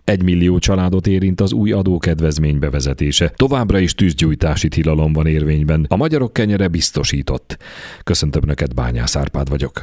1 millió családot érint az új adókedvezmény bevezetése. Továbbra is tűzgyújtási tilalom van érvényben. A magyarok kenyere biztosított. Köszöntöm Önöket, Bányász Árpád vagyok.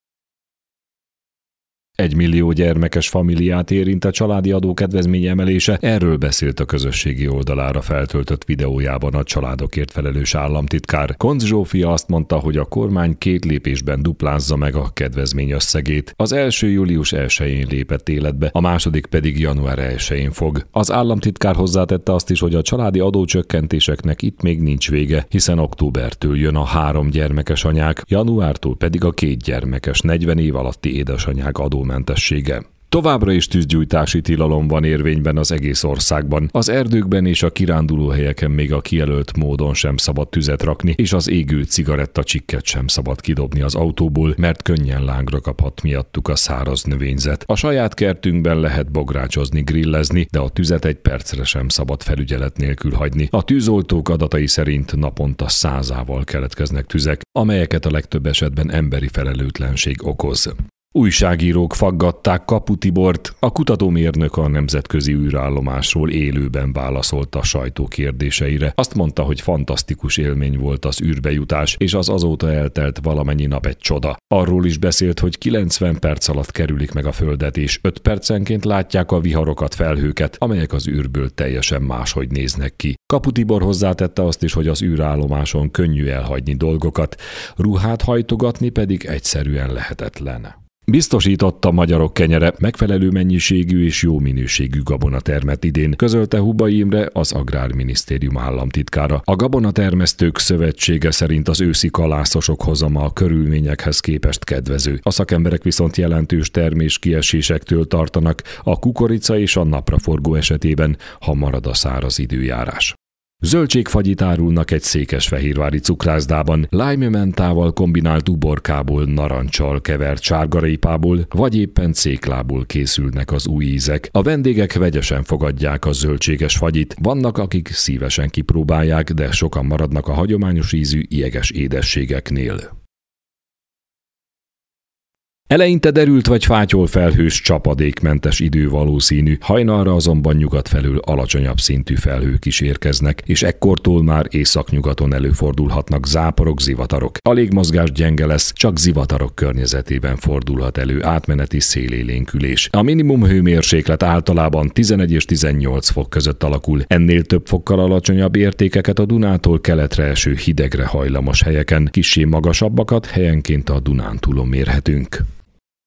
1 millió gyermekes familiát érint a családi adókedvezmény emelése, erről beszélt a közösségi oldalára feltöltött videójában a családokért felelős államtitkár. Koncz Zsófia azt mondta, hogy a kormány 2 lépésben duplázza meg a kedvezmény összegét. Az első július 1-én lépett életbe, a második pedig január 1-én fog. Az államtitkár hozzátette azt is, hogy a családi adócsökkentéseknek itt még nincs vége, hiszen októbertől jön a 3 gyermekes anyák, januártól pedig a 2 gyermekes 40 év alatti édesanyák adómentessége. Továbbra is tűzgyújtási tilalom van érvényben az egész országban. Az erdőkben és a kirándulóhelyeken még a kijelölt módon sem szabad tüzet rakni, és az égő cigarettacsikket sem szabad kidobni az autóból, mert könnyen lángra kaphat miattuk a száraz növényzet. A saját kertünkben lehet bográcsozni, grillezni, de a tüzet egy percre sem szabad felügyelet nélkül hagyni. A tűzoltók adatai szerint naponta 100-ával keletkeznek tüzek, amelyeket a legtöbb esetben emberi felelőtlenség okoz. Újságírók faggatták Kapu Tibort, a kutatómérnök a nemzetközi űrállomásról élőben válaszolt a sajtó kérdéseire. Azt mondta, hogy fantasztikus élmény volt az űrbejutás, és az azóta eltelt valamennyi nap egy csoda. Arról is beszélt, hogy 90 perc alatt kerülik meg a Földet, és 5 percenként látják a viharokat, felhőket, amelyek az űrből teljesen máshogy néznek ki. Kapu Tibor hozzátette azt is, hogy az űrállomáson könnyű elhagyni dolgokat, ruhát hajtogatni pedig egyszerűen lehetetlen. Biztosította magyarok kenyere, megfelelő mennyiségű és jó minőségű gabonatermet idén, közölte Hubay Imre, az Agrárminisztérium államtitkára. A Gabonatermesztők Szövetsége szerint az őszi kalászosok hozama a körülményekhez képest kedvező. A szakemberek viszont jelentős terméskiesésektől tartanak a kukorica és a napraforgó esetében, ha marad a száraz időjárás. Zöldségfagyit árulnak egy székesfehérvári cukrászdában, lime-mentával kombinált uborkából, naranccsal kevert sárgarépából, vagy éppen céklából készülnek az új ízek. A vendégek vegyesen fogadják a zöldséges fagyit, vannak, akik szívesen kipróbálják, de sokan maradnak a hagyományos ízű jeges édességeknél. Eleinte derült vagy fátyol felhős, csapadékmentes idő valószínű, hajnalra azonban nyugat felől alacsonyabb szintű felhők is érkeznek, és ekkortól már északnyugaton előfordulhatnak záporok, zivatarok. A légmozgás gyenge lesz, csak zivatarok környezetében fordulhat elő átmeneti szélélénkülés. A minimum hőmérséklet általában 11 és 18 fok között alakul, ennél több fokkal alacsonyabb értékeket a Dunától keletre eső hidegre hajlamos helyeken, kissé magasabbakat helyenként a Dunántúlon mérhetünk.